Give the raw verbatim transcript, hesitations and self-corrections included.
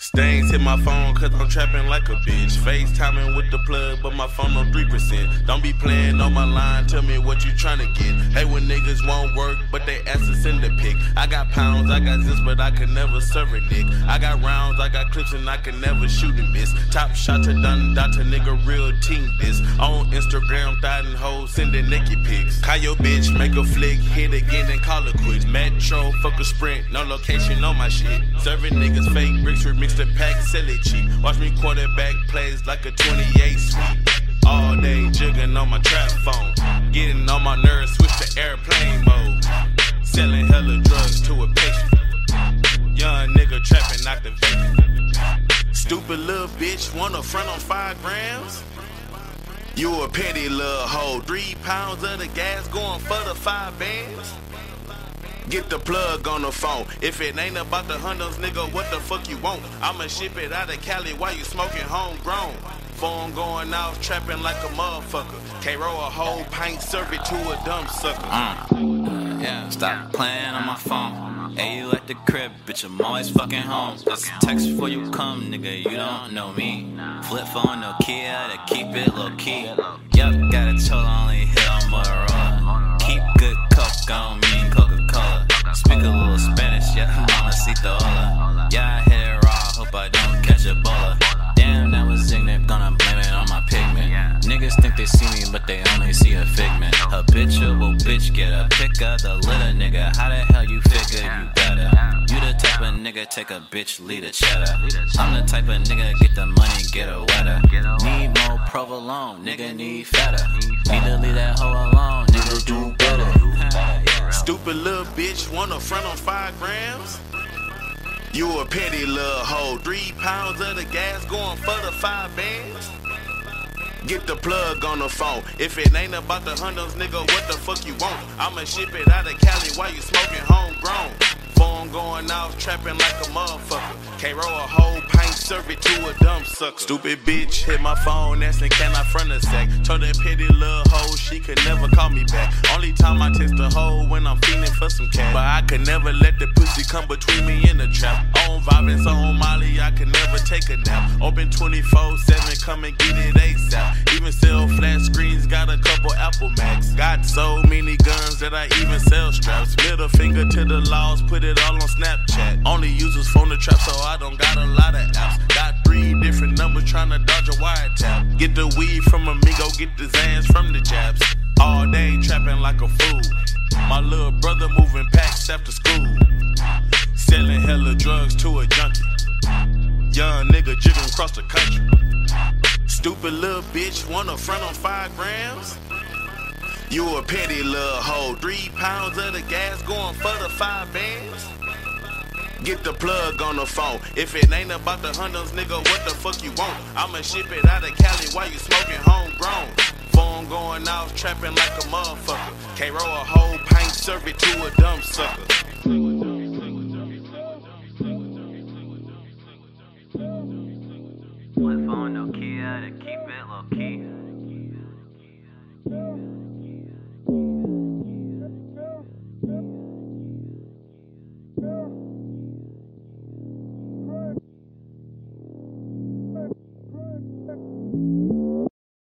Stains hit my phone cause I'm trapping like a bitch. FaceTiming with the plug, but my phone on three percent. Don't be playing on my line, tell me what you tryna get. Hey, when niggas won't work, but they ask to send a pic. I got pounds, I got zips, but I could never serve a dick. I got rounds, I got clips, and I can never shoot and miss. Top shot to done, dot to nigga, real team this. On Instagram, thotting hoes, sending naked pics. Call your bitch, make a flick, hit again, and call it quits. Metro, fuck a sprint, no location on my shit. Serving niggas fake bricks, remix the pack, sell it cheap. Watch me quarterback plays like a twenty-eight sweep. All day jigging on my trap phone. Getting on my nerves, switch to airplane mode. Selling hella drugs to a patient. Young nigga trapping out the vacant. Stupid little bitch, wanna front on five grams? You a petty little hoe. Three pounds of the gas going for the five bands? Get the plug on the phone. If it ain't about the hundos, nigga, what the fuck you want? I'ma ship it out of Cali while you smoking homegrown. Phone going off, trapping like a motherfucker. Can't roll a whole pint, serve it to a dumb sucker. Uh, yeah, stop playing on my phone. Hey, you at the crib, bitch, I'm always fucking home. That's a text before you come, nigga, you don't know me. Flip phone, no Kia, to keep it low key. Yup, got a total, only hit on Motorola. Keep good coke on me and Coca-Cola. Speak a little Spanish, yeah, mamacita hola. Yeah, I hit it raw, hope I don't catch Ebola. Damn, that was ignorant, gonna blame it on my pigment. Niggas think they see me, but they only see a figment. Habitual bitch, get a pick of the litter, nigga. How the hell you figure you better? You the type of nigga, take a bitch, lead a cheddar. I'm the type of nigga, get the money, get a wetter. Need more provolone, nigga, need fatter. Need to leave that hoe alone, nigga, do better. Stupid little bitch, wanna front on five grams? You a petty little hoe. Three pounds of the gas going for the five bands? Get the plug on the phone. If it ain't about the hundos, nigga, what the fuck you want? I'ma ship it out of Cali while you smoking homegrown. Phone going off, trapping like a motherfucker. Can't roll a whole pint, serve it to a dumb sucker. Stupid bitch hit my phone, asking can I front a sack. Told that petty little hoe she could never call me back. Only time I text a hoe when I'm feeling for some cash. But I could never let the pussy come between me and the trap. On vibing, so on Molly, I could never take a nap. Open twenty-four seven, come and get it ASAP. Even sell flat screens, got a couple Apple Macs. Got so many guns that I even sell straps. Middle finger to the laws, put it all on Snapchat. Only use this phone to trap, so I don't got a lot of apps. Got three different numbers trying to dodge a wiretap. Get the weed from Amigo, get the Zans from the Jabs. All day trapping like a fool. My little brother moving packs after school. Selling hella drugs to a junkie. Young nigga jigging across the country. Stupid little bitch, wanna front on five grams? You a petty little hoe. Three pounds of the gas going for the five bands? Get the plug on the phone. If it ain't about the hundos, nigga, what the fuck you want? I'ma ship it out of Cali while you smoking homegrown. Phone going off, trapping like a motherfucker. Can't roll a whole pint, serve it to a dumb sucker. Flip phone, no Kia, to keep it low key.